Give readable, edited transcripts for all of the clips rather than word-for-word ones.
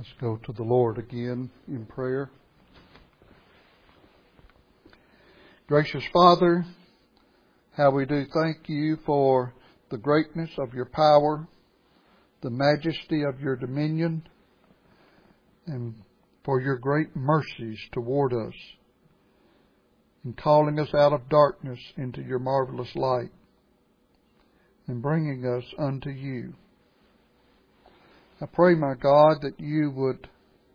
Let's go to the Lord again in prayer. Gracious Father, how we do thank you for the greatness of your power, the majesty of your dominion, and for your great mercies toward us in calling us out of darkness into your marvelous light and bringing us unto you. I pray, my God, that you would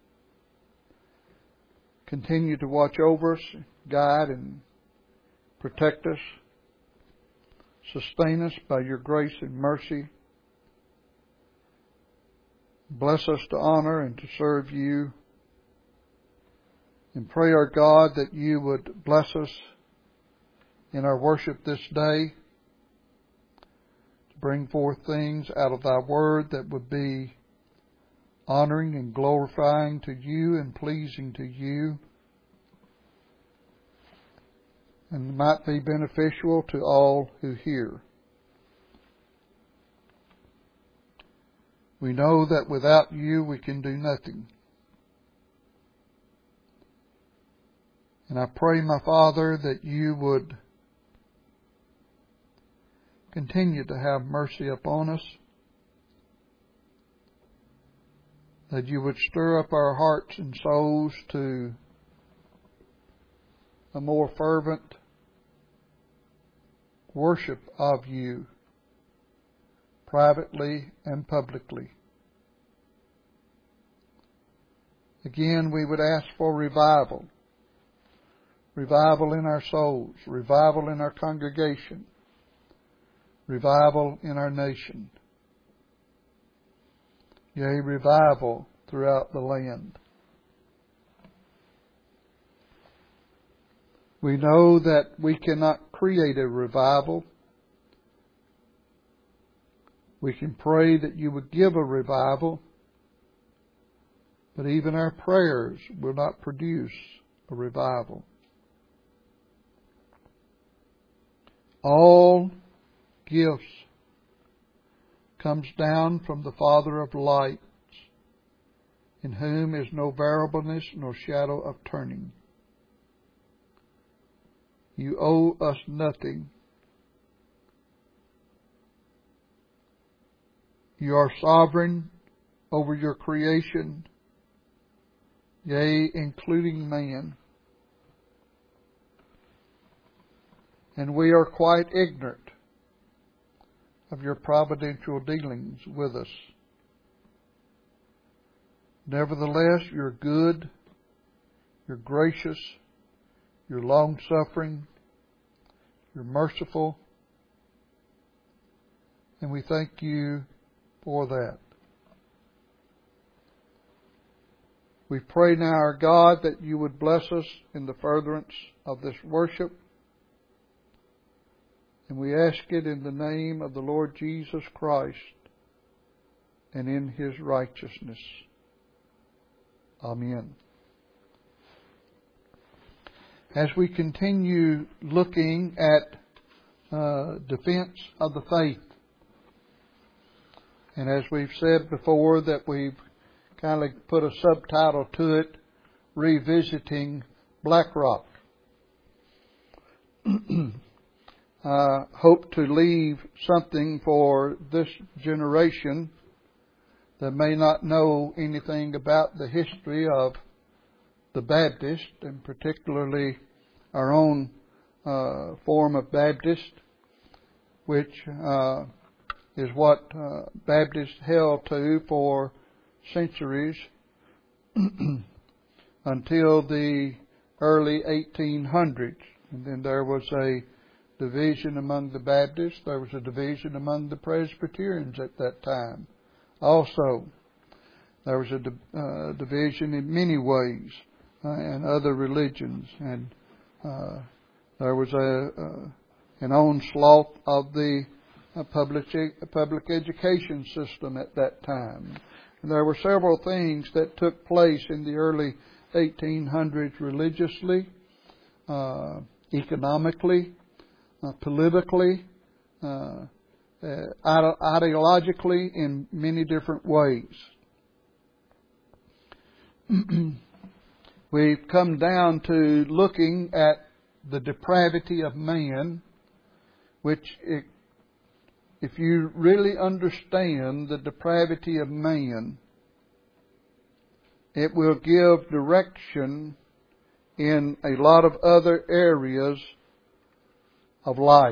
continue to watch over us, guide and protect us, sustain us by your grace and mercy. Bless us to honor and to serve you. And pray, our God, that you would bless us in our worship this day, to bring forth things out of thy word that would be honoring and glorifying to you and pleasing to you, and might be beneficial to all who hear. We know that without you we can do nothing. And I pray, my Father, that you would continue to have mercy upon us, that you would stir up our hearts and souls to a more fervent worship of you, privately and publicly. Again, we would ask for revival. Revival in our souls, revival in our congregation, revival in our nation. Yea, revival throughout the land. We know that we cannot create a revival. We can pray that you would give a revival, but even our prayers will not produce a revival. All gifts comes down from the Father of lights, in whom is no variableness nor shadow of turning. You owe us nothing. You are sovereign over your creation, yea, including man. And we are quite ignorant of your providential dealings with us. Nevertheless, you're good, you're gracious, you're long-suffering, you're merciful, and we thank you for that. We pray now, our God, that you would bless us in the furtherance of this worship. And we ask it in the name of the Lord Jesus Christ and in His righteousness. Amen. As we continue looking at defense of the faith, and as we've said before that we've kind of put a subtitle to it, Revisiting Blackrock. Hope to leave something for this generation that may not know anything about the history of the Baptist, and particularly our own form of Baptist, which is what Baptists held to for centuries until the early 1800s. And then there was a division among the Baptists. There was a division among the Presbyterians at that time. Also, there was a division in many ways and other religions, and there was an onslaught of the public education system at that time. And there were several things that took place in the early 1800s religiously, economically, politically, ideologically, in many different ways. we've come down to looking at the depravity of man, which, if you really understand the depravity of man, it will give direction in a lot of other areas of life.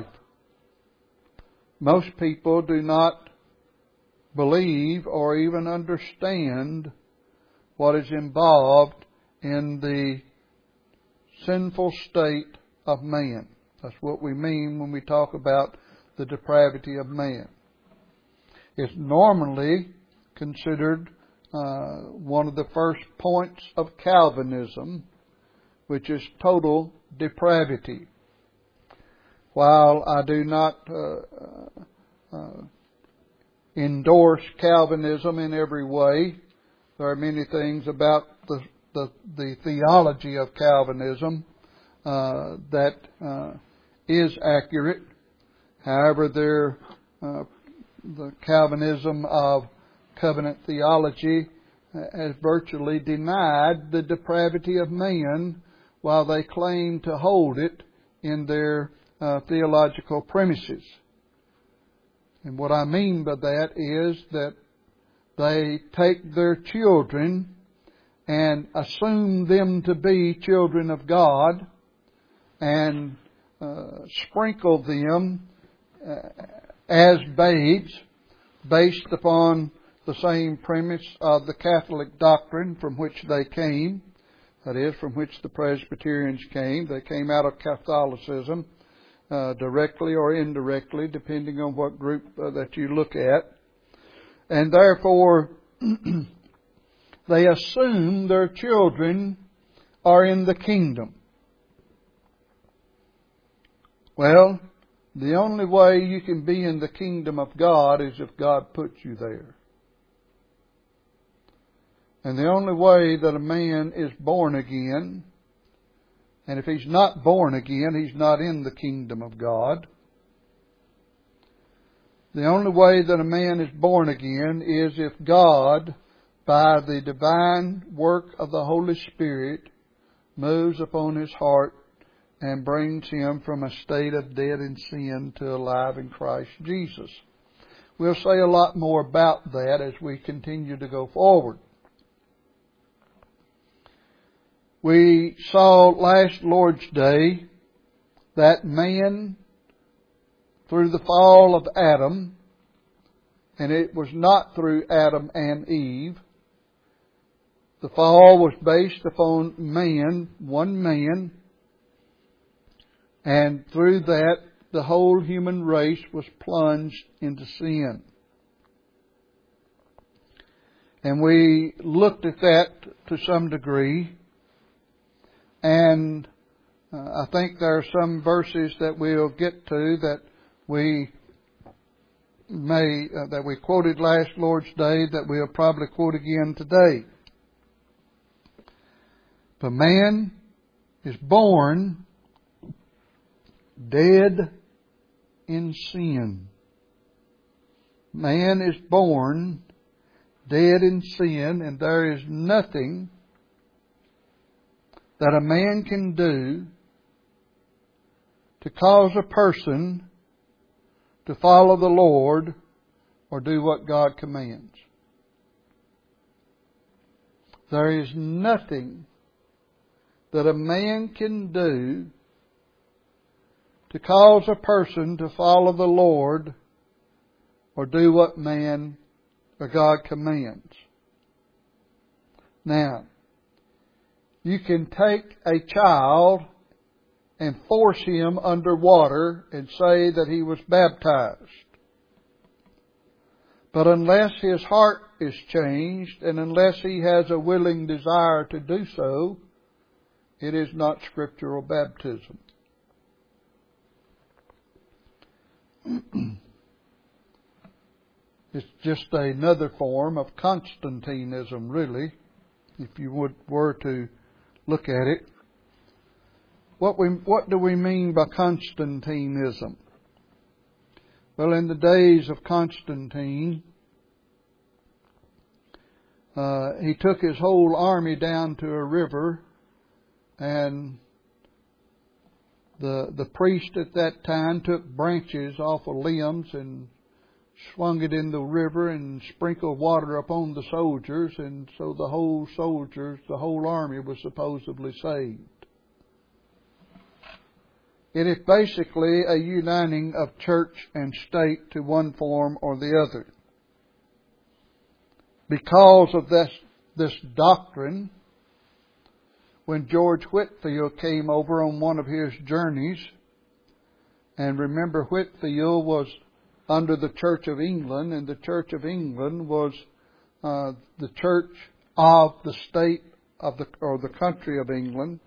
Most people do not believe or even understand what is involved in the sinful state of man. That's what we mean when we talk about the depravity of man. It's normally considered one of the first points of Calvinism, which is total depravity. While I do not endorse Calvinism in every way, there are many things about the theology of Calvinism that is accurate. However, the Calvinism of covenant theology has virtually denied the depravity of man, while they claim to hold it in their theological premises. And what I mean by that is that they take their children and assume them to be children of God and sprinkle them as babes based upon the same premise of the Catholic doctrine from which they came, that is, from which the Presbyterians came. They came out of Catholicism, directly or indirectly, depending on what group that you look at. And therefore, they assume their children are in the kingdom. Well, the only way you can be in the kingdom of God is if God puts you there. And the only way that a man is born again, and if he's not born again, he's not in the kingdom of God. The only way that a man is born again is if God, by the divine work of the Holy Spirit, moves upon his heart and brings him from a state of dead in sin to alive in Christ Jesus. We'll say a lot more about that as we continue to go forward. We saw last Lord's Day that man, through the fall of Adam, and it was not through Adam and Eve, the fall was based upon man, one man, and through that the whole human race was plunged into sin. And we looked at that to some degree. And I think there are some verses that we'll get to that we quoted last Lord's Day that we'll probably quote again today. But man is born dead in sin. Man is born dead in sin, and there is nothing that a man can do to cause a person to follow the Lord or do what God commands. There is nothing that a man can do to cause a person to follow the Lord or do what man or God commands. Now, you can take a child and force him under water and say that he was baptized. But unless his heart is changed and unless he has a willing desire to do so, it is not scriptural baptism. It's just another form of Constantinism, really, if you were to look at it. What do we mean by Constantinism? Well, in the days of Constantine, he took his whole army down to a river, and the priest at that time took branches off of limbs and swung it in the river and sprinkled water upon the soldiers, and so the whole army was supposedly saved. It is basically a uniting of church and state to one form or the other. Because of this doctrine, when George Whitefield came over on one of his journeys, and remember Whitefield was under the Church of England, and the Church of England was the church of the state of the country of England.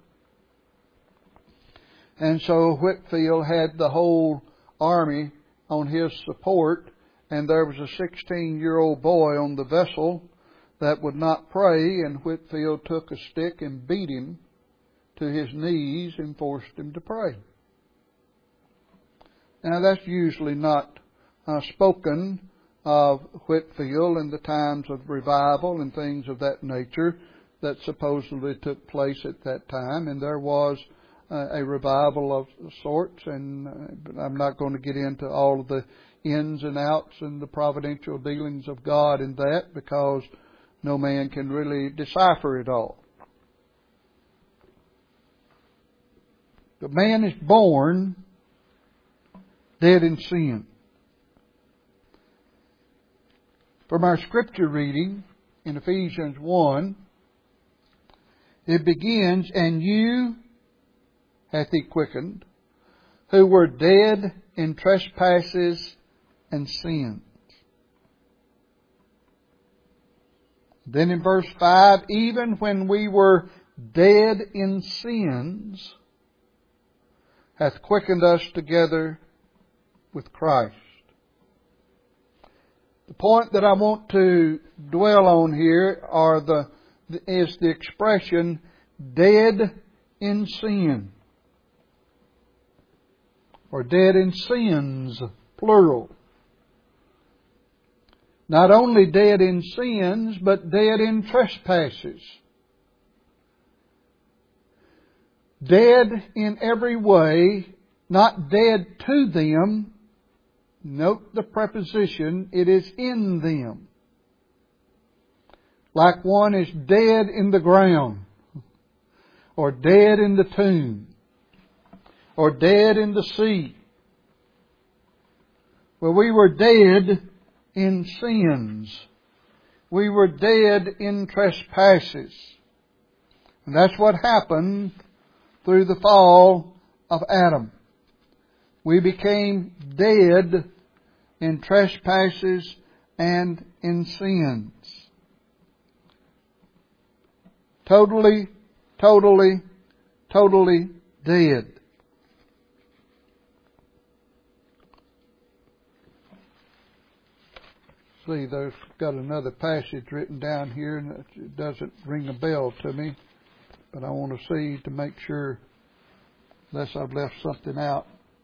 And so Whitefield had the whole army on his support, and there was a 16-year-old boy on the vessel that would not pray, and Whitefield took a stick and beat him to his knees and forced him to pray. Now that's usually not spoken of Whitefield in the times of revival and things of that nature that supposedly took place at that time, and there was a revival of sorts, and I'm not going to get into all of the ins and outs and the providential dealings of God in that, because no man can really decipher it all. But man is born dead in sin. From our scripture reading in Ephesians 1, it begins, "And you hath He quickened, who were dead in trespasses and sins." Then in verse 5, "Even when we were dead in sins, hath quickened us together with Christ." The point that I want to dwell on here is the expression "dead in sin," or dead in sins, plural. Not only dead in sins, but dead in trespasses. Dead in every way, not dead to them. Note the preposition, it is in them. Like one is dead in the ground, or dead in the tomb, or dead in the sea. Well, we were dead in sins. We were dead in trespasses. And that's what happened through the fall of Adam. We became dead in trespasses and in sins. Totally dead. See, there's got another passage written down here, and it doesn't ring a bell to me, but I want to see to make sure, unless I've left something out.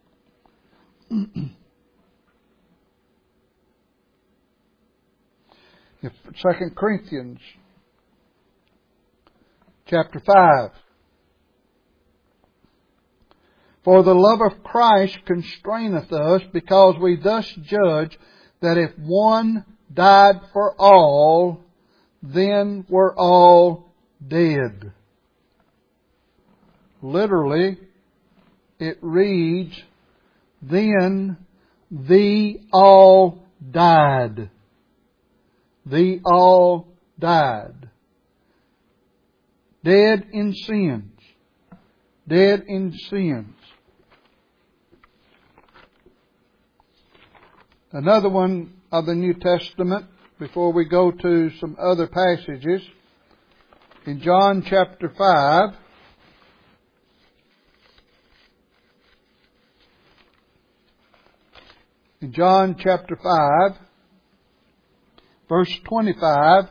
2 Corinthians chapter 5. "For the love of Christ constraineth us, because we thus judge that if one died for all, then were all dead." Literally, it reads, "Then the all died." The all died. Dead in sins. Dead in sins. Another one of the New Testament, before we go to some other passages, in John chapter 5, in John chapter 5, verse 25,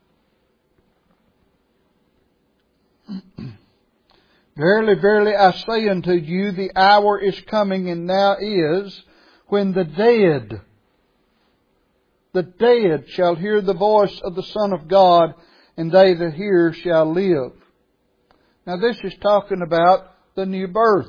"Verily, verily, I say unto you, the hour is coming, and now is, when the the dead shall hear the voice of the Son of God, and they that hear shall live. Now this is talking about the new birth.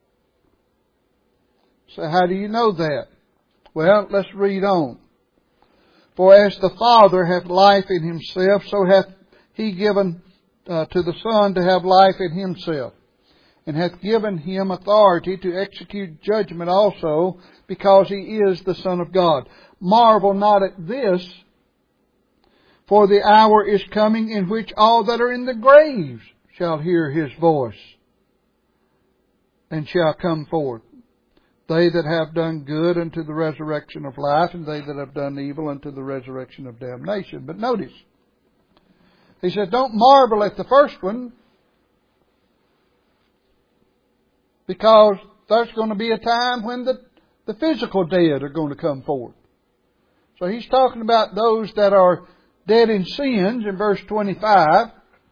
So how do you know that? Well, let's read on. For as the Father hath life in Himself, so hath He given to the Son to have life in Himself, and hath given Him authority to execute judgment also, because He is the Son of God. Marvel not at this, for the hour is coming in which all that are in the graves shall hear His voice, and shall come forth. They that have done good unto the resurrection of life, and they that have done evil unto the resurrection of damnation. But notice, He said, don't marvel at the first one, because there's going to be a time when the physical dead are going to come forth. So He's talking about those that are dead in sins in verse 25.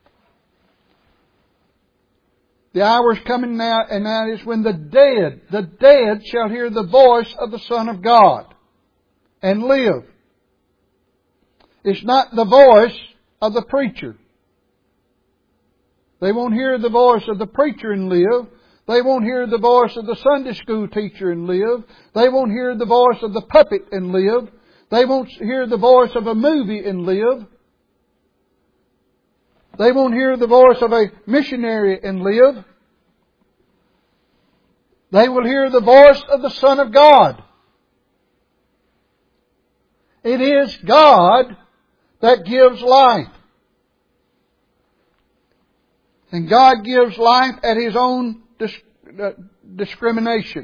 The hour is coming now, and that is when the dead shall hear the voice of the Son of God and live. It's not the voice of the preacher. They won't hear the voice of the preacher and live. They won't hear the voice of the Sunday school teacher and live. They won't hear the voice of the puppet and live. They won't hear the voice of a movie and live. They won't hear the voice of a missionary and live. They will hear the voice of the Son of God. It is God that gives life. And God gives life at His own discrimination.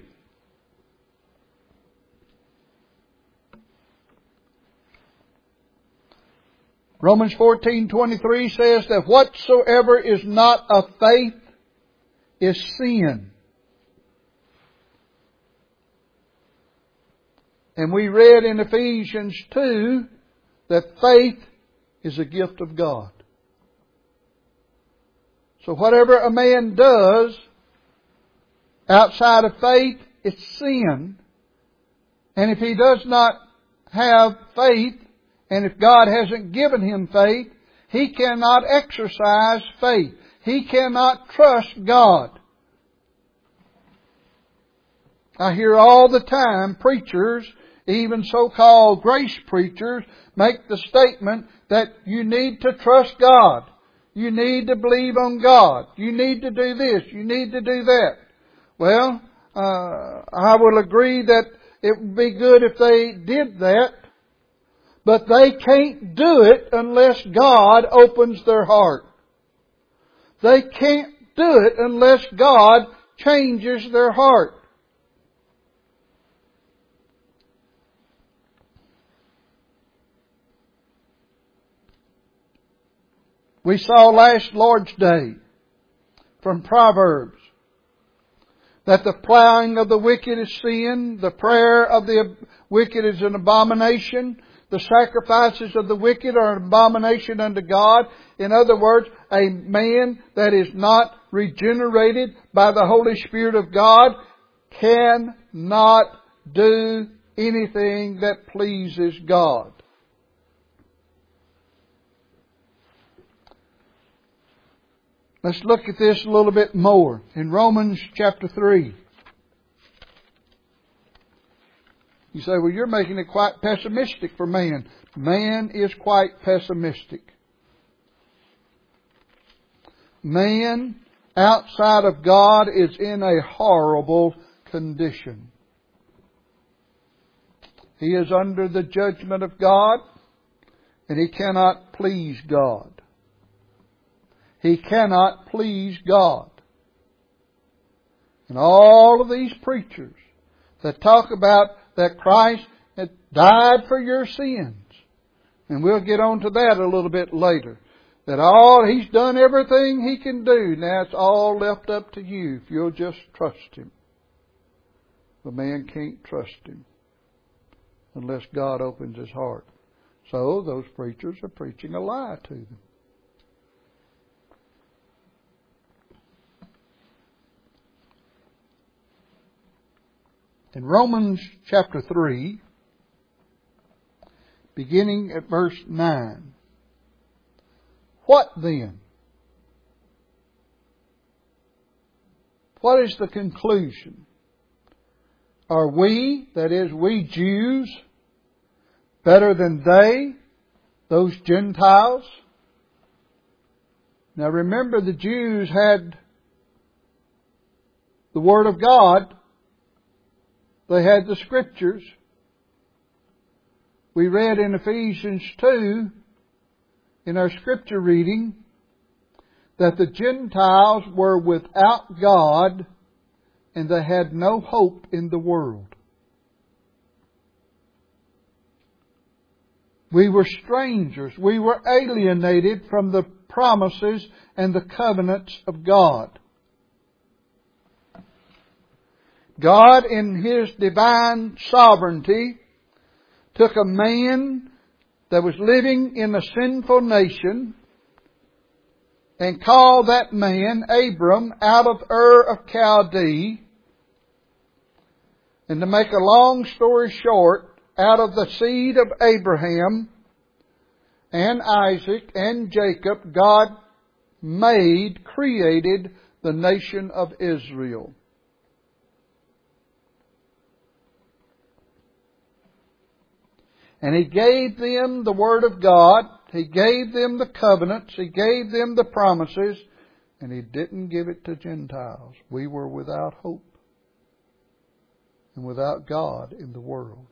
Romans 14:23 says that whatsoever is not of faith is sin. And we read in Ephesians 2 that faith is a gift of God. So whatever a man does outside of faith, it's sin. And if he does not have faith, and if God hasn't given him faith, he cannot exercise faith. He cannot trust God. I hear all the time preachers, even so-called grace preachers, make the statement that you need to trust God. You need to believe on God. You need to do this. You need to do that. Well, I will agree that it would be good if they did that. But they can't do it unless God opens their heart. They can't do it unless God changes their heart. We saw last Lord's Day from Proverbs that the plowing of the wicked is sin, the prayer of the wicked is an abomination, the sacrifices of the wicked are an abomination unto God. In other words, a man that is not regenerated by the Holy Spirit of God cannot do anything that pleases God. Let's look at this a little bit more. In Romans chapter 3. You say, well, you're making it quite pessimistic for man. Man is quite pessimistic. Man outside of God is in a horrible condition. He is under the judgment of God, and he cannot please God. He cannot please God. And all of these preachers that talk about that Christ had died for your sins, and we'll get on to that a little bit later, that He's done everything He can do. Now it's all left up to you if you'll just trust Him. The man can't trust Him unless God opens his heart. So those preachers are preaching a lie to them. In Romans chapter 3, beginning at verse 9. What then? What is the conclusion? Are we, that is, we Jews, better than they, those Gentiles? Now remember, the Jews had the Word of God. They had the Scriptures. We read in Ephesians 2, in our Scripture reading, that the Gentiles were without God and they had no hope in the world. We were strangers. We were alienated from the promises and the covenants of God. God, in His divine sovereignty, took a man that was living in a sinful nation and called that man Abram out of Ur of Chaldee. And to make a long story short, out of the seed of Abraham and Isaac and Jacob, God created the nation of Israel. And He gave them the Word of God. He gave them the covenants. He gave them the promises. And He didn't give it to Gentiles. We were without hope and without God in the world.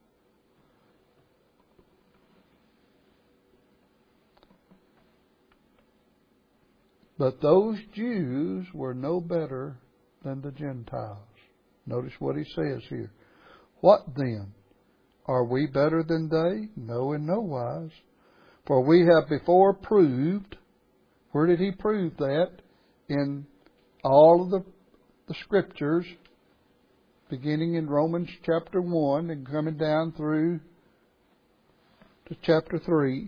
But those Jews were no better than the Gentiles. Notice what He says here. What then? Are we better than they? No, in no wise. For we have before proved. Where did He prove that? In all of the Scriptures, beginning in Romans chapter 1 and coming down through to chapter 3.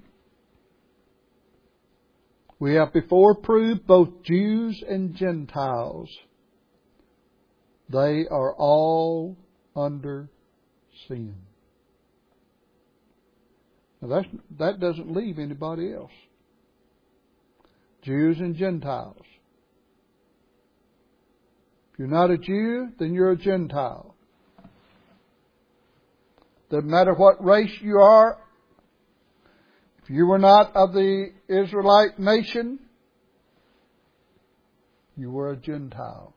We have before proved both Jews and Gentiles. They are all under sin. Now that doesn't leave anybody else. Jews and Gentiles. If you're not a Jew, then you're a Gentile. Doesn't matter what race you are. If you were not of the Israelite nation, you were a Gentile.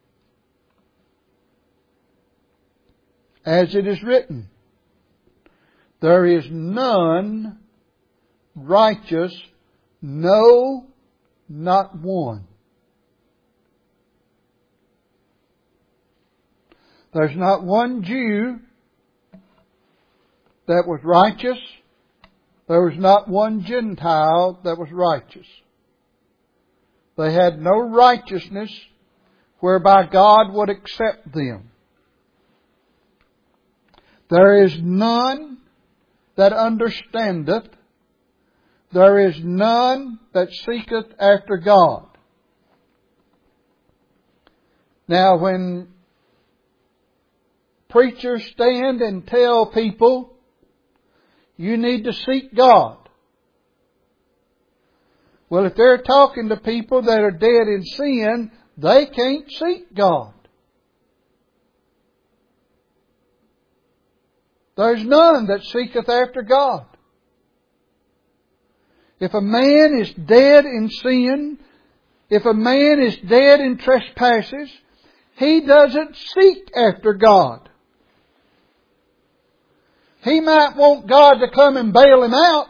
As it is written, there is none righteous, no, not one. There's not one Jew that was righteous. There was not one Gentile that was righteous. They had no righteousness whereby God would accept them. There is none that understandeth. There is none that seeketh after God. Now when preachers stand and tell people, you need to seek God. Well, if they're talking to people that are dead in sin, they can't seek God. There's none that seeketh after God. If a man is dead in sin, if a man is dead in trespasses, he doesn't seek after God. He might want God to come and bail him out,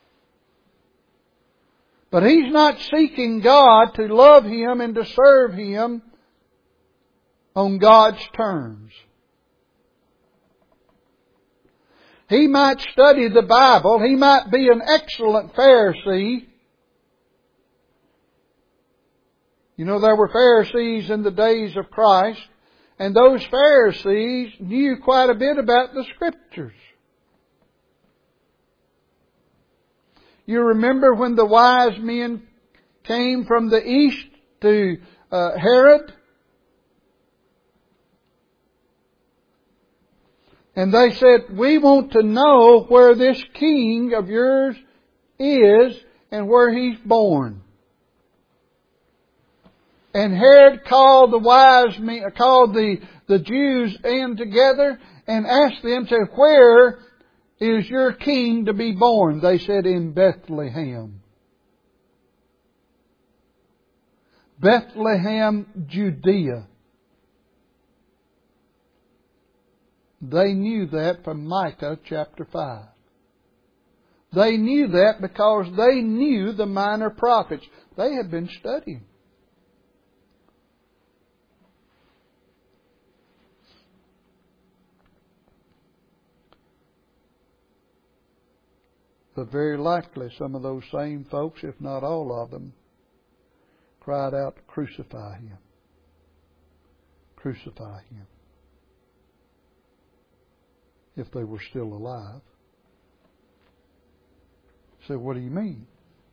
but he's not seeking God to love Him and to serve Him on God's terms. He might study the Bible. He might be an excellent Pharisee. You know, there were Pharisees in the days of Christ, and those Pharisees knew quite a bit about the Scriptures. You remember when the wise men came from the east to Herod? And they said, we want to know where this king of yours is and where he's born. And Herod called the Jews in together and asked them, said, where is your king to be born? They said, in Bethlehem. Bethlehem, Judea. They knew that from Micah chapter 5. They knew that because they knew the minor prophets. They had been studying. But very likely some of those same folks, if not all of them, cried out, crucify him. Crucify him. If they were still alive. So what do you mean?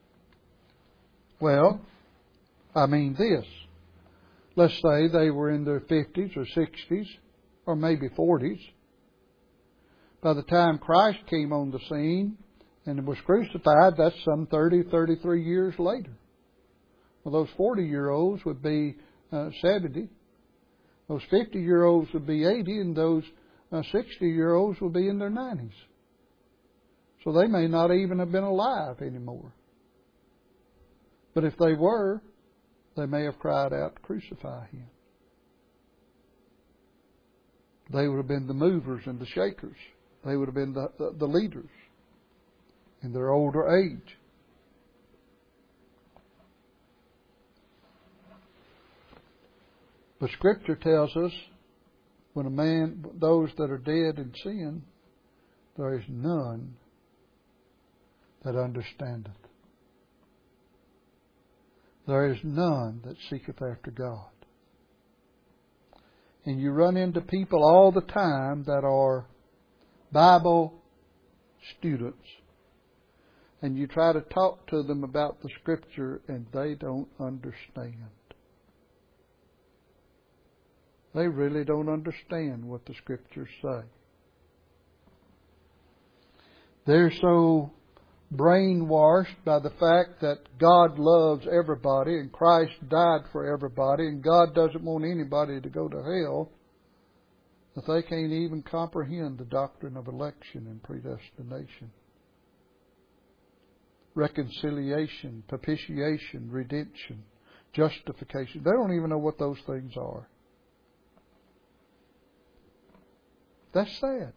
Well, I mean this. Let's say they were in their 50s or 60s or maybe 40s. By the time Christ came on the scene and was crucified, that's some 30, 33 years later. Well, those 40-year-olds would be 70. Those 50-year-olds would be 80, and those 60-year-olds would be in their 90s. So they may not even have been alive anymore. But if they were, they may have cried out, crucify him. They would have been the movers and the shakers. They would have been the leaders in their older age. But Scripture tells us when those that are dead in sin, there is none that understandeth. There is none that seeketh after God. And you run into people all the time that are Bible students. And you try to talk to them about the Scripture and they don't understand. They really don't understand what the Scriptures say. They're so brainwashed by the fact that God loves everybody and Christ died for everybody and God doesn't want anybody to go to hell that they can't even comprehend the doctrine of election and predestination. Reconciliation, propitiation, redemption, justification. They don't even know what those things are. That's sad.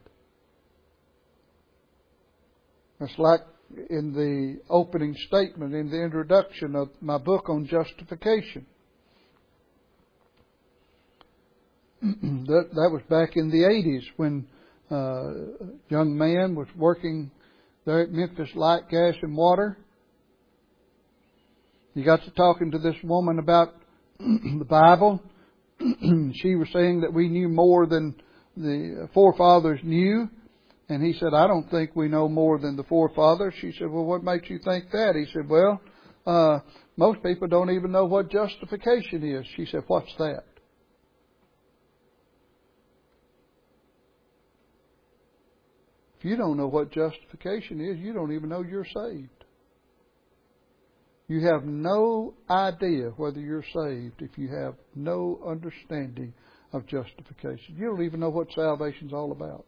It's like in the opening statement, in the introduction of my book on justification. That was back in the 80s when a young man was working there at Memphis Light, Gas and Water. He got to talking to this woman about the Bible. She was saying that we knew more than the forefathers knew. And he said, I don't think we know more than the forefathers. She said, well, what makes you think that? He said, well, most people don't even know what justification is. She said, what's that? If you don't know what justification is, you don't even know you're saved. You have no idea whether you're saved if you have no understanding of justification. You don't even know what salvation's all about.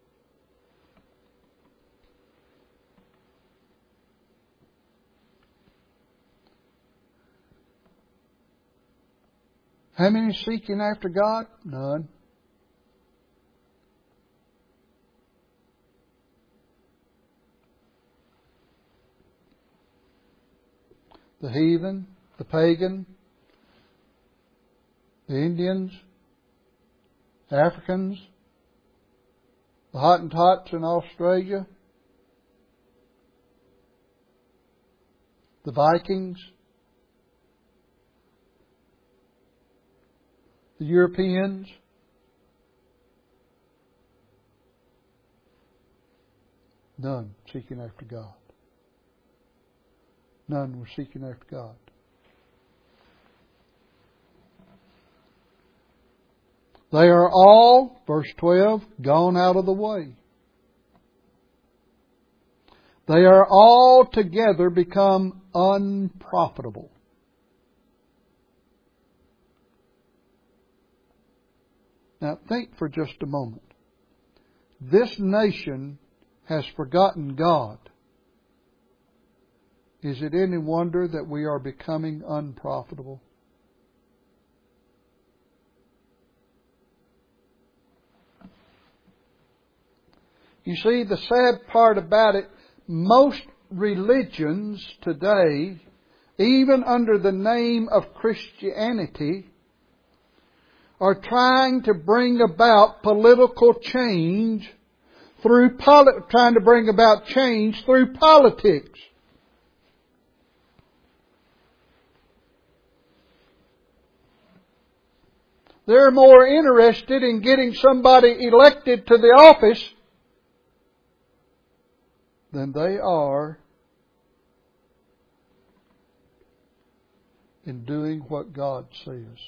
How many seeking after God? None. The heathen, the pagan, the Indians, Africans, the Hottentots in Australia, the Vikings, the Europeans, none seeking after God. None were seeking after God. They are all, verse 12, gone out of the way. They are all together become unprofitable. Now think for just a moment. This nation has forgotten God. Is it any wonder that we are becoming unprofitable? You see, the sad part about it, most religions today, even under the name of Christianity, are trying to bring about political change through trying to bring about change through politics. They're more interested in getting somebody elected to the office than they are in doing what God says.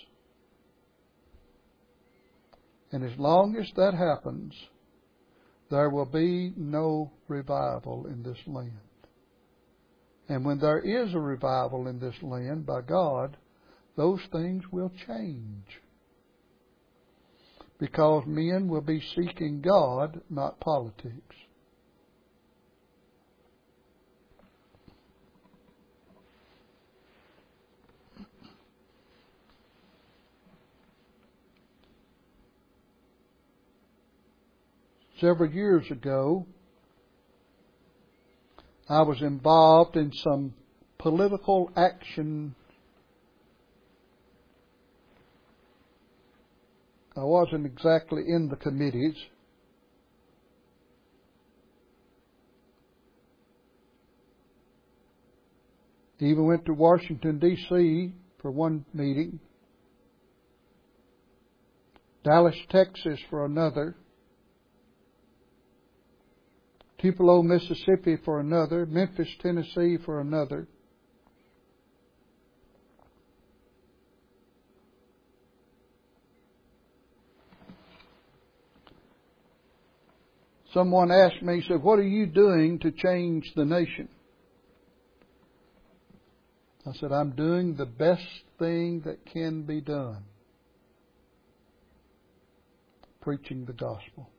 And as long as that happens, there will be no revival in this land. And when there is a revival in this land by God, those things will change. Because men will be seeking God, not politics. Several years ago, I was involved in some political action. I wasn't exactly in the committees. Even went to Washington, D.C. for one meeting. Dallas, Texas for another. Tupelo, Mississippi for another. Memphis, Tennessee for another. Someone asked me, said, "What are you doing to change the nation?" I said, "I'm doing the best thing that can be done. Preaching the gospel."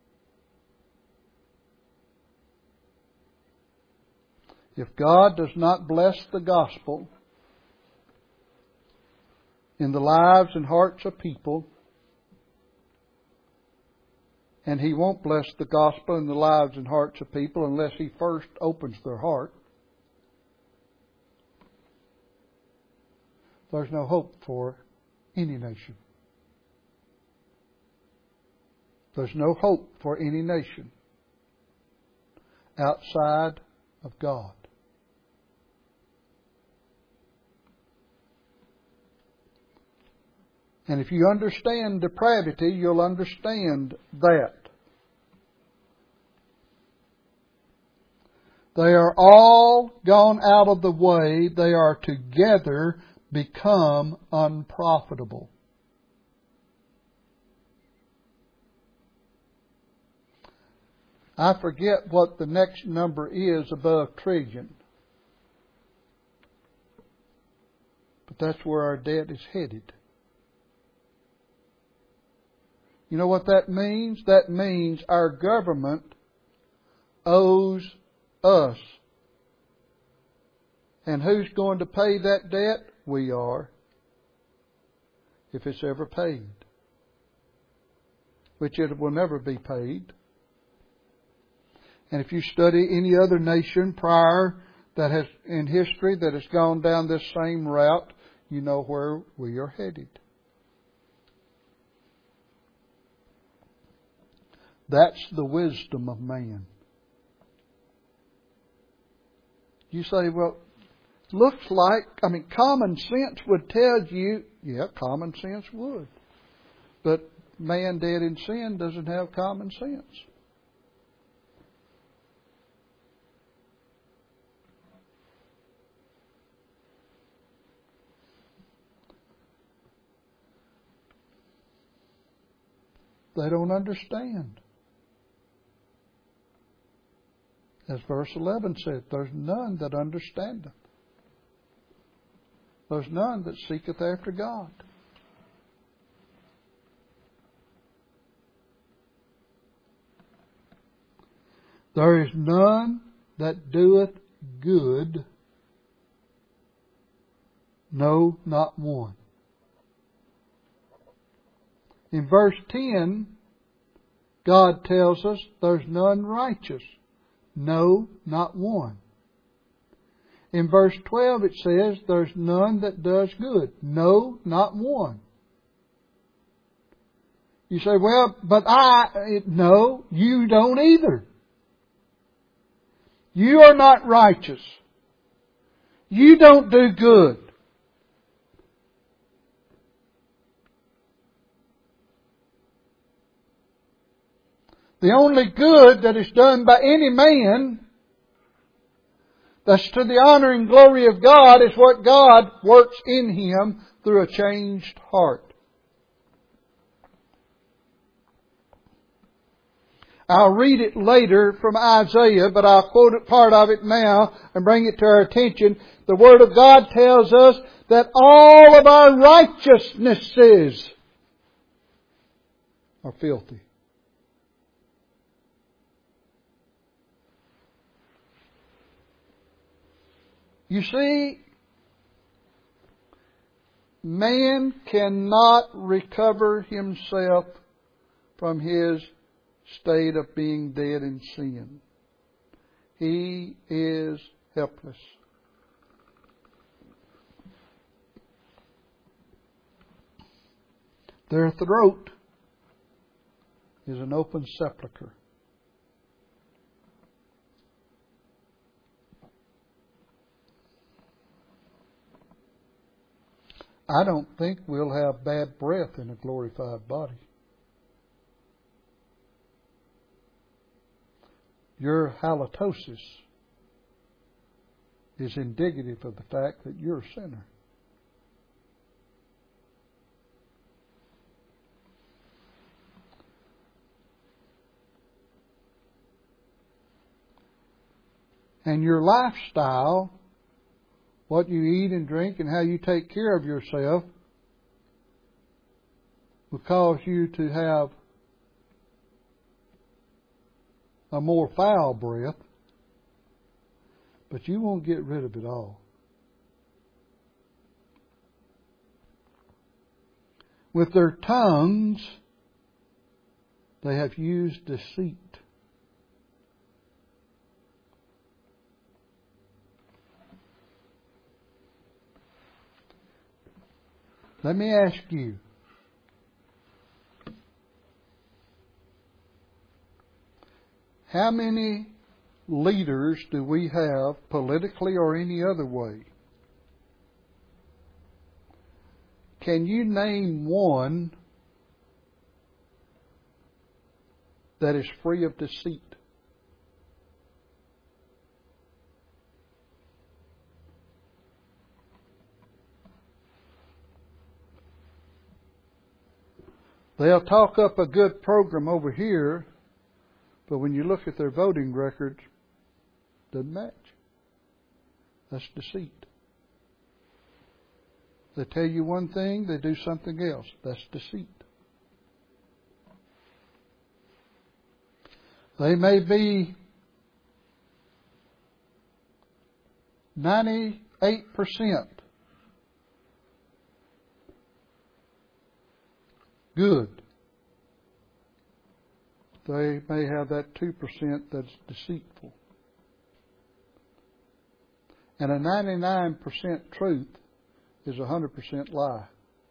If God does not bless the gospel in the lives and hearts of people, and He won't bless the gospel in the lives and hearts of people unless He first opens their heart, there's no hope for any nation. There's no hope for any nation outside of God. And if you understand depravity, you'll understand that. They are all gone out of the way. They are together become unprofitable. I forget what the next number is above trillion. But that's where our debt is headed. You know what that means? That means our government owes us. And who's going to pay that debt? We are. If it's ever paid. Which it will never be paid. And if you study any other nation prior that has in history that has gone down this same route, you know where we are headed. That's the wisdom of man. You say, well, looks like, common sense would tell you, yeah, common sense would. But man dead in sin doesn't have common sense. they don't understand. As verse 11 said, there's none that understandeth. There's none that seeketh after God. There is none that doeth good, no, not one. In verse 10, God tells us there's none righteous, no, not one. In verse 12 it says there's none that does good, no, not one. You say, well, but no, you don't either. You are not righteous. You don't do good. The only good that is done by any man that's to the honor and glory of God is what God works in him through a changed heart. I'll read it later from Isaiah, but I'll quote part of it now and bring it to our attention. The Word of God tells us that all of our righteousnesses are filthy. You see, man cannot recover himself from his state of being dead in sin. He is helpless. Their throat is an open sepulchre. I don't think we'll have bad breath in a glorified body. Your halitosis is indicative of the fact that you're a sinner. And your lifestyle, what you eat and drink and how you take care of yourself, will cause you to have a more foul breath, but you won't get rid of it all. With their tongues, they have used deceit. Let me ask you, how many leaders do we have, politically or any other way? Can you name one that is free of deceit? They'll talk up a good program over here, but when you look at their voting records, it doesn't match. That's deceit. They tell you one thing, they do something else. That's deceit. They may be 98% good. They may have that 2% that's deceitful. And a 99% truth is a 100% lie.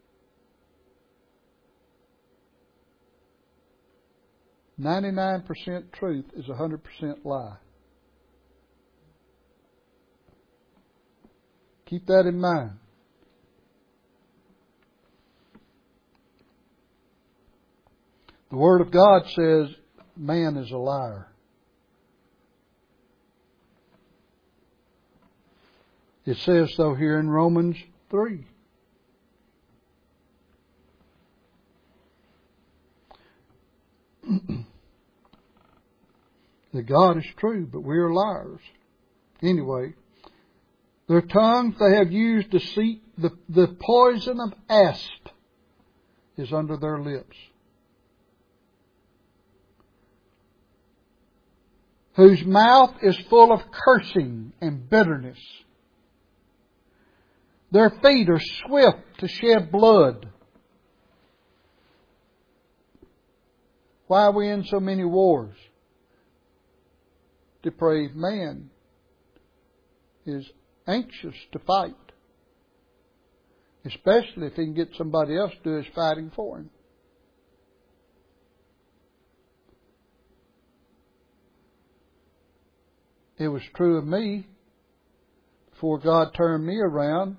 "99% truth is a 100% lie." Keep that in mind. The Word of God says man is a liar. It says so here in Romans 3. that God is true, but we are liars. Anyway, their tongues they have used deceit. The poison of asp is under their lips, whose mouth is full of cursing and bitterness. Their feet are swift to shed blood. Why are we in so many wars? Depraved man is anxious to fight, especially if he can get somebody else to do his fighting for him. It was true of me before God turned me around.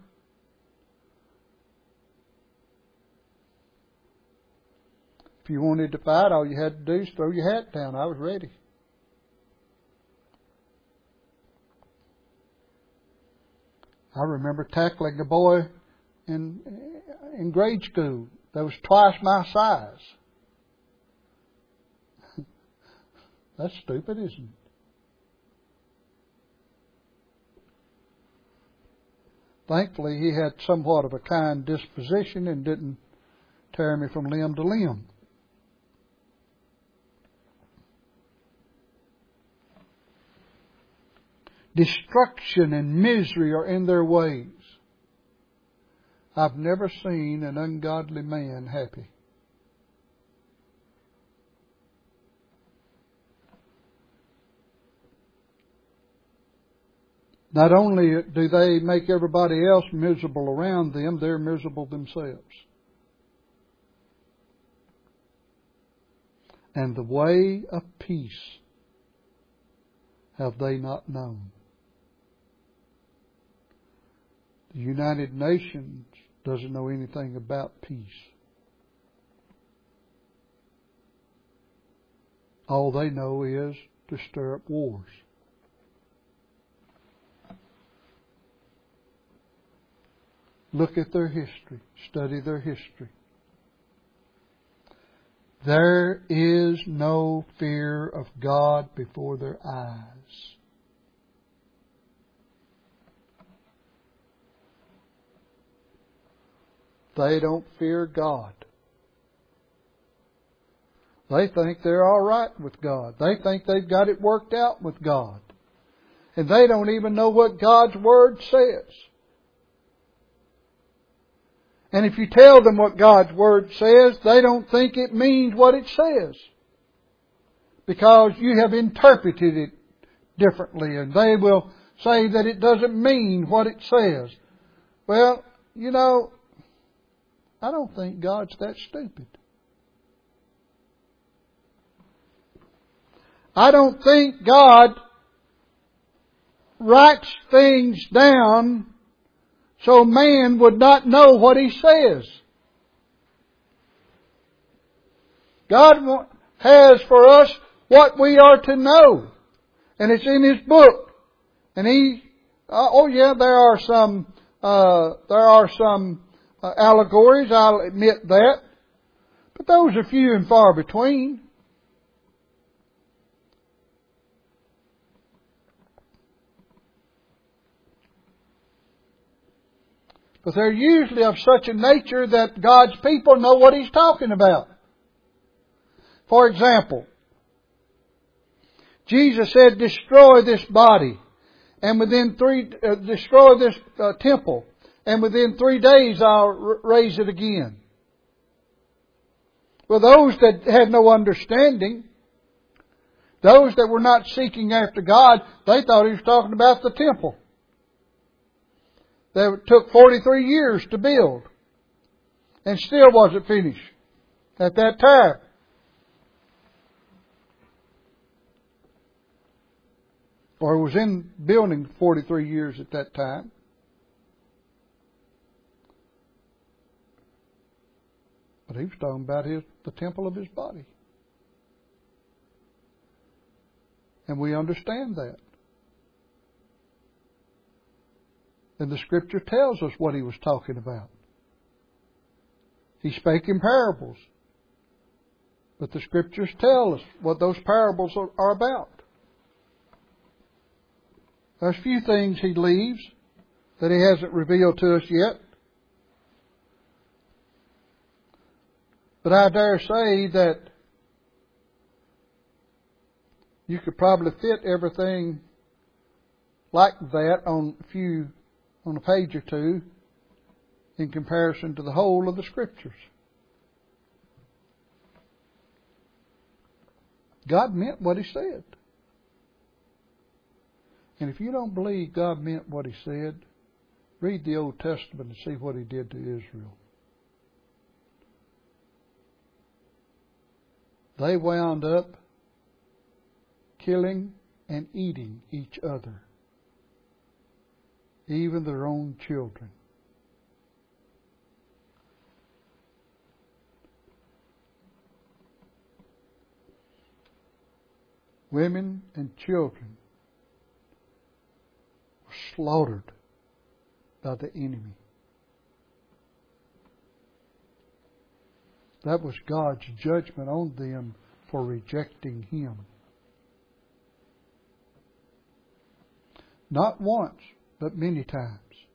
If you wanted to fight, all you had to do is throw your hat down. I was ready. I remember tackling a boy in grade school that was twice my size. That's stupid, isn't it? Thankfully, he had somewhat of a kind disposition and didn't tear me from limb to limb. Destruction and misery are in their ways. I've never seen an ungodly man happy. Not only do they make everybody else miserable around them, they're miserable themselves. And the way of peace have they not known. The United Nations doesn't know anything about peace. All they know is to stir up wars. Look at their history. Study their history. There is no fear of God before their eyes. They don't fear God. They think they're all right with God. They think they've got it worked out with God. And they don't even know what God's Word says. And if you tell them what God's Word says, they don't think it means what it says. Because you have interpreted it differently, and they will say that it doesn't mean what it says. Well, you know, I don't think God's that stupid. I don't think God writes things down so man would not know what He says. God has for us what we are to know. And it's in His book. And there are some allegories, I'll admit that. But those are few and far between. But they're usually of such a nature that God's people know what He's talking about. For example, Jesus said, destroy this body, and destroy this temple, and within 3 days I'll raise it again. Well, those that had no understanding, those that were not seeking after God, they thought He was talking about the temple. That took 43 years to build and still wasn't finished at that time. Or was in building 43 years at that time. But he was talking about the temple of His body. And we understand that. And the Scripture tells us what He was talking about. He spake in parables. But the Scriptures tell us what those parables are about. There's few things He leaves that He hasn't revealed to us yet. But I dare say that you could probably fit everything like that on a page or two in comparison to the whole of the Scriptures. God meant what He said. And if you don't believe God meant what He said, read the Old Testament and see what He did to Israel. They wound up killing and eating each other, even their own children. Women and children were slaughtered by the enemy. That was God's judgment on them for rejecting Him. Not once, but many times.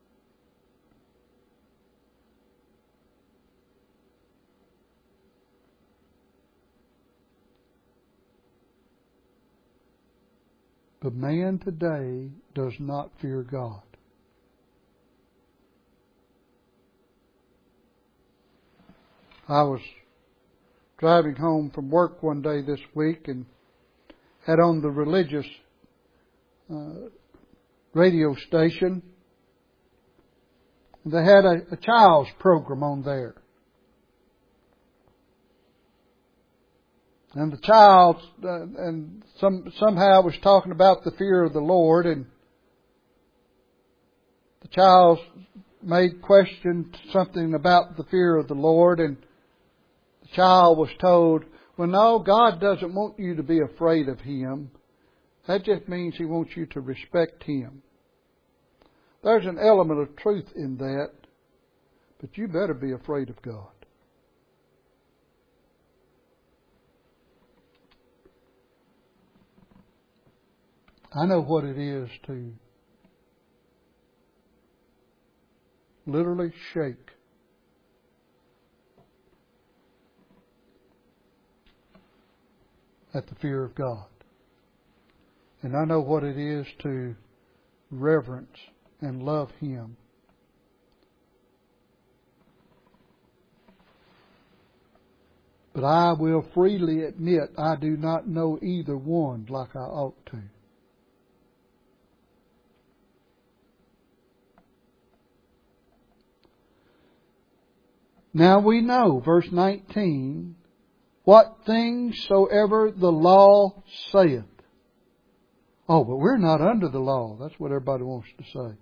But man today does not fear God. I was driving home from work one day this week and had on the religious radio station. They had a child's program on there. And the child somehow was talking about the fear of the Lord, and the child made question something about the fear of the Lord, and the child was told, well, no, God doesn't want you to be afraid of Him. That just means He wants you to respect Him. There's an element of truth in that, but you better be afraid of God. I know what it is to literally shake at the fear of God. And I know what it is to reverence and love Him. But I will freely admit I do not know either one like I ought to. Now we know, verse 19, what things soever the law saith. Oh, but we're not under the law. That's what everybody wants to say.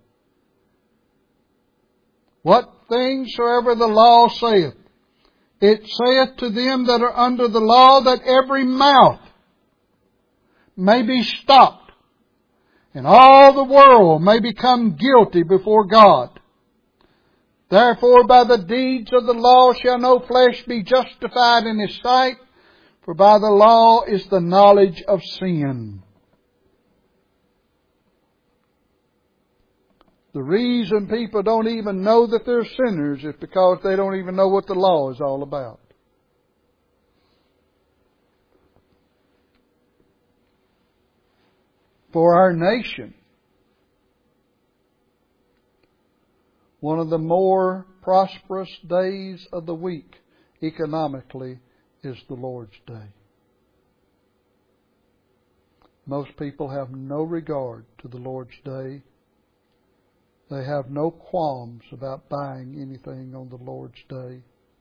What things soever the law saith. It saith to them that are under the law that every mouth may be stopped, and all the world may become guilty before God. Therefore by the deeds of the law shall no flesh be justified in His sight, for by the law is the knowledge of sin. The reason people don't even know that they're sinners is because they don't even know what the law is all about. For our nation, one of the more prosperous days of the week economically is the Lord's Day. Most people have no regard to the Lord's Day. They have no qualms about buying anything on the Lord's Day.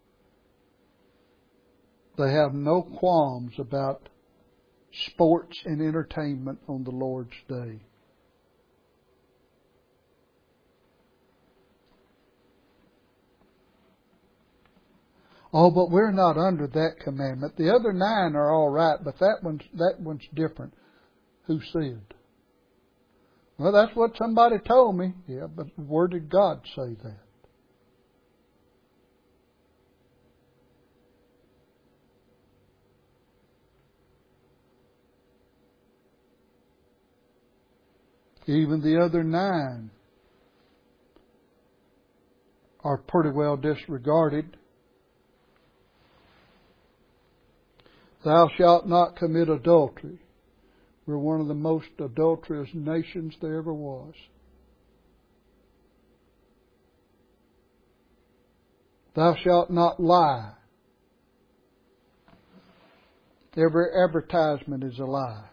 They have no qualms about sports and entertainment on the Lord's Day. Oh, but we're not under that commandment. The other 9 are all right, but that one's different. Who said? Well, that's what somebody told me. Yeah, but where did God say that? Even the other 9 are pretty well disregarded. Thou shalt not commit adultery. We're one of the most adulterous nations there ever was. Thou shalt not lie. Every advertisement is a lie.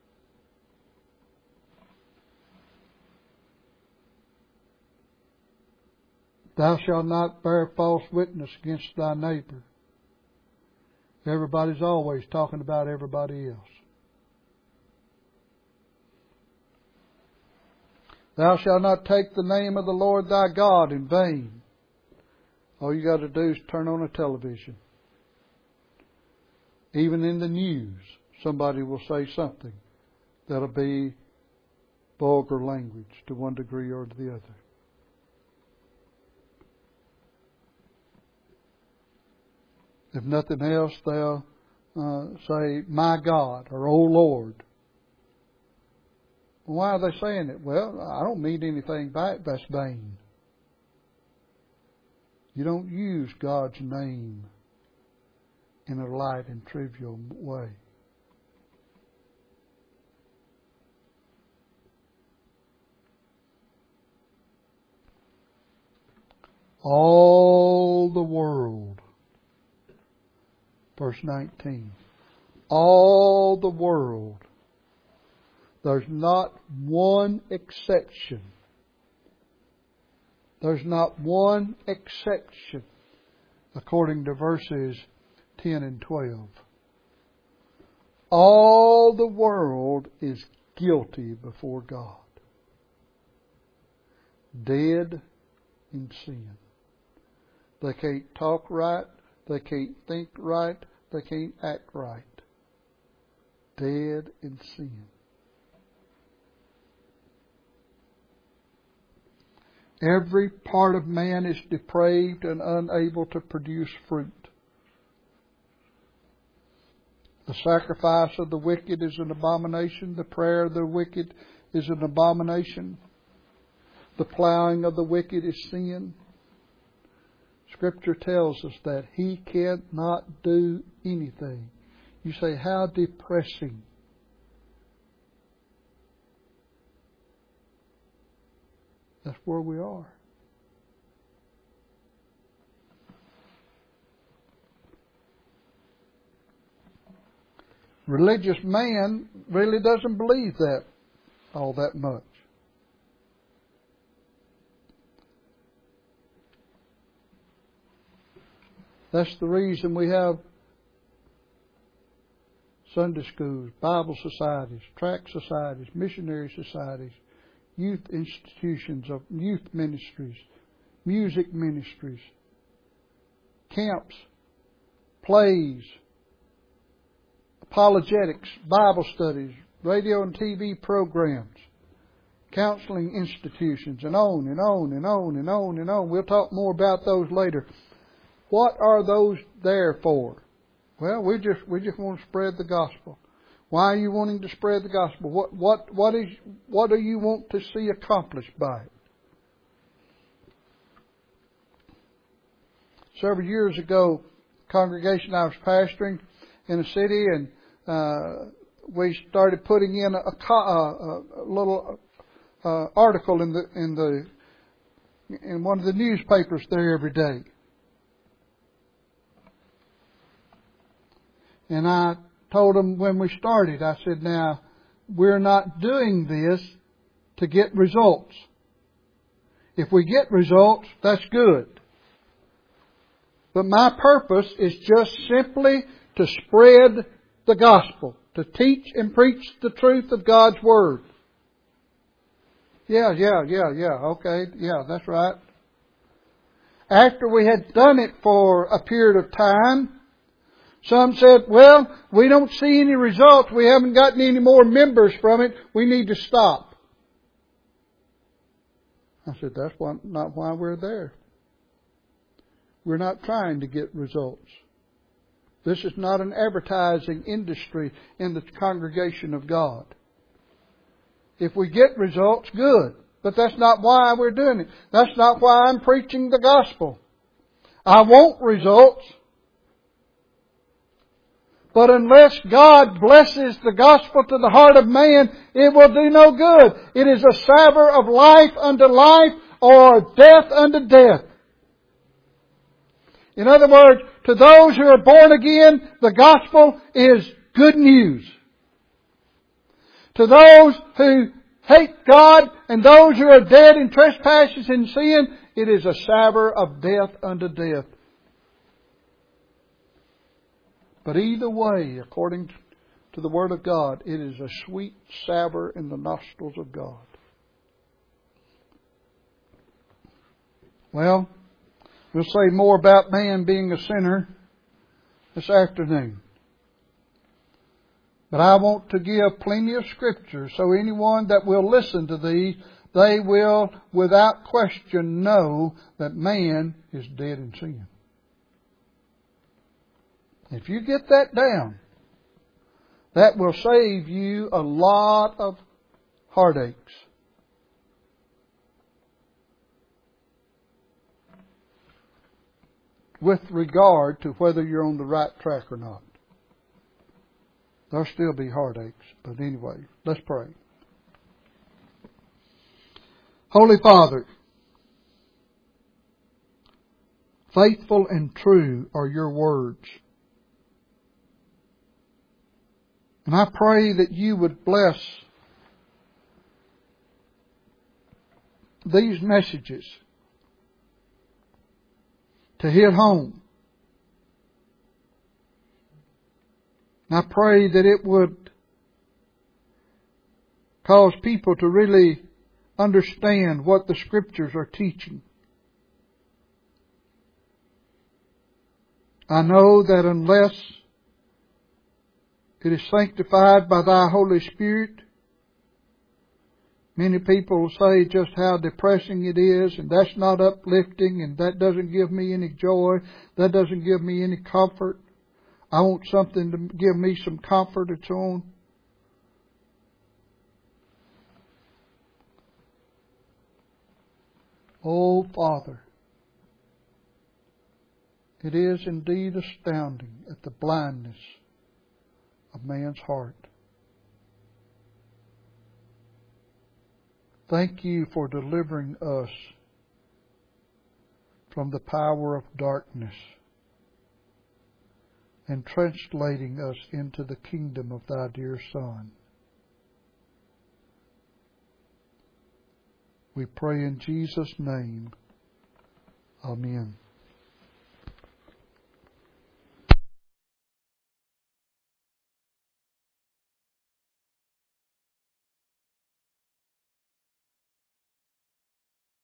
Thou shalt not bear false witness against thy neighbor. Everybody's always talking about everybody else. Thou shalt not take the name of the Lord thy God in vain. All you got to do is turn on a television. Even in the news, somebody will say something that'll be vulgar language to one degree or to the other. If nothing else, they'll say, my God, or oh Lord. Why are they saying it? Well, I don't mean anything by it. That's vain. You don't use God's name in a light and trivial way. All the world. Verse 19. All the world. There's not one exception. There's not one exception, according to verses 10 and 12. All the world is guilty before God. Dead in sin. They can't talk right. They can't think right. They can't act right. Dead in sin. Every part of man is depraved and unable to produce fruit. The sacrifice of the wicked is an abomination. The prayer of the wicked is an abomination. The plowing of the wicked is sin. Scripture tells us that he cannot do anything. You say, how depressing. That's where we are. Religious man really doesn't believe that all that much. That's the reason we have Sunday schools, Bible societies, tract societies, missionary societies, youth institutions of youth ministries, music ministries, camps, plays, apologetics, Bible studies, radio and TV programs, counseling institutions, and on and on and on and on and on. We'll talk more about those later. What are those there for? Well, we just want to spread the gospel. Why are you wanting to spread the gospel? What do you want to see accomplished by it? Several years ago, congregation I was pastoring in a city, and we started putting in a little article in one of the newspapers there every day. And I told them when we started, I said, now, we're not doing this to get results. If we get results, that's good. But my purpose is just simply to spread the gospel, to teach and preach the truth of God's Word. Yeah, okay, yeah, that's right. After we had done it for a period of time, some said, well, we don't see any results. We haven't gotten any more members from it. We need to stop. I said, that's not why we're there. We're not trying to get results. This is not an advertising industry in the congregation of God. If we get results, good. But that's not why we're doing it. That's not why I'm preaching the gospel. I want results. But unless God blesses the gospel to the heart of man, it will do no good. It is a savor of life unto life or death unto death. In other words, to those who are born again, the gospel is good news. To those who hate God and those who are dead in trespasses and sin, it is a savor of death unto death. But either way, according to the Word of God, it is a sweet savor in the nostrils of God. Well, we'll say more about man being a sinner this afternoon. But I want to give plenty of Scripture so anyone that will listen to these, they will without question know that man is dead in sin. If you get that down, that will save you a lot of heartaches. With regard to whether you're on the right track or not. There'll still be heartaches, but anyway, let's pray. Holy Father, faithful and true are your words. And I pray that you would bless these messages to hit home. And I pray that it would cause people to really understand what the Scriptures are teaching. I know that unless it is sanctified by Thy Holy Spirit, many people will say just how depressing it is, and that's not uplifting, and that doesn't give me any joy, that doesn't give me any comfort. I want something to give me some comfort and so on. Oh, Father, it is indeed astounding at the blindness of man's heart. Thank you for delivering us from the power of darkness and translating us into the kingdom of Thy dear Son. We pray in Jesus' name. Amen.